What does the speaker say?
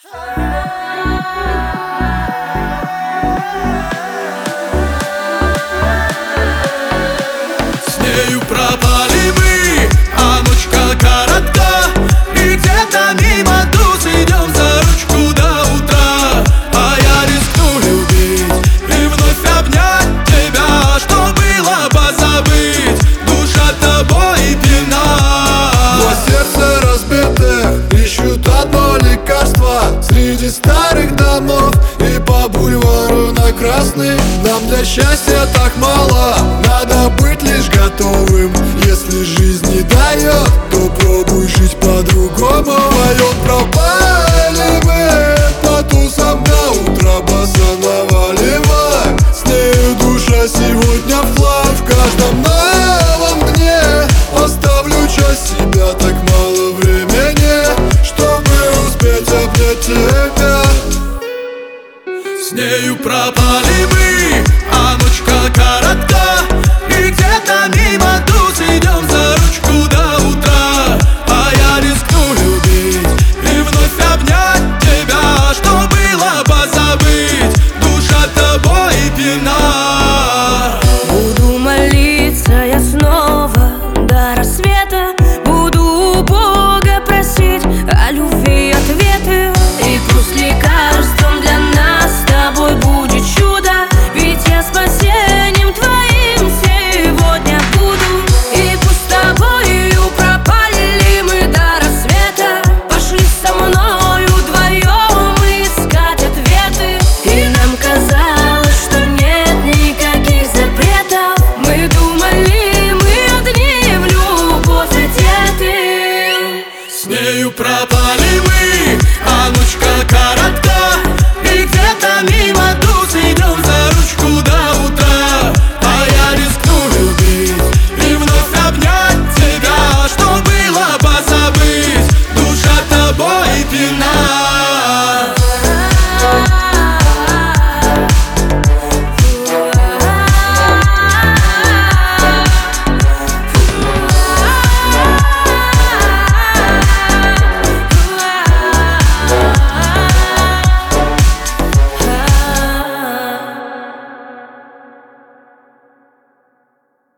С нею пропали мы, а ночка коротка, и где-то мимо туз идем за ручку до утра. А я рискну любить и вновь обнять тебя, что было позабыть, душа тобой пьяна. Но сердце разбитых ищут одно лекарство среди старых домов и по бульвару на Красный. Нам для счастья так мало, надо быть лишь готовым. Если жизнь не дает, то пробуй жить по-другому. Вдвоем пропали мы по тусам до утра, баса наваливай. С нею душа сегодня вплавь, в каждом новом дне оставлю часть себя, так мало времени, чтобы успеть обнять тебя. С нею пропали мы, а ночка коротка, и где-то мимо